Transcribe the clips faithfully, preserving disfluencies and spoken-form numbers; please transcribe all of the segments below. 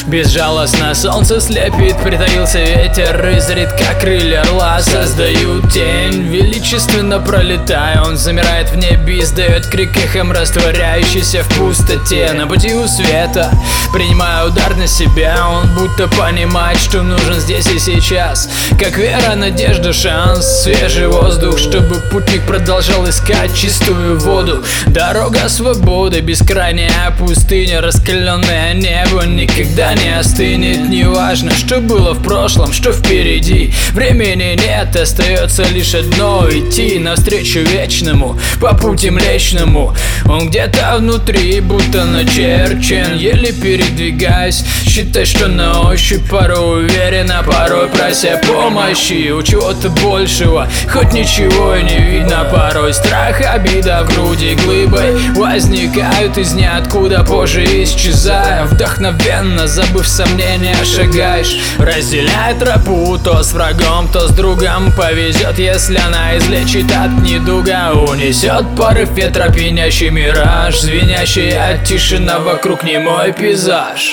Безжалостно солнце слепит, притаился ветер, изредка крылья орла создают тень. Величественно пролетая, он замирает в небе, издает крик эхом, растворяющийся в пустоте. На пути у света, принимая удар на себя, он будто понимает, что нужен здесь и сейчас. Как вера, надежда, шанс, свежий воздух, чтобы путник продолжал искать чистую воду. Дорога свободы, бескрайняя пустыня, раскаленное небо никогда не остынет. Неважно, что было в прошлом, что впереди, времени нет, остается лишь одно: идти навстречу вечному, по пути млечному. Он где-то внутри, будто начерчен, еле передвигаясь, считай, что на ощупь, порой уверенно, порой прося помощи у чего-то большего, хоть ничего и не видно. Порой страх, обида в груди глыбой возникают из ниоткуда, позже исчезая. Вдохновенно, забыв сомнения, шагаешь, разделяя тропу то с врагом, то с другом. Повезет, если она излечит от недуга, унесет порыв ветра пьянящий мираж, звенящая тишина вокруг, немой пейзаж.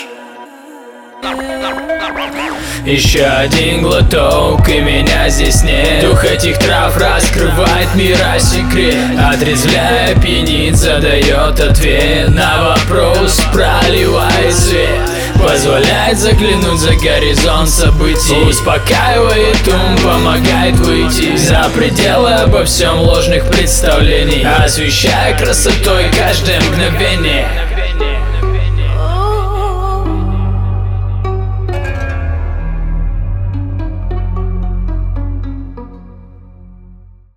Еще один глоток, и меня здесь нет. Дух этих трав раскрывает мира секрет, отрезвляя, пьянит, задает ответ на вопрос, проливает свет, позволяет заглянуть за горизонт событий, успокаивает ум, помогает выйти за пределы обо всем ложных представлений, освещая красотой каждое мгновение.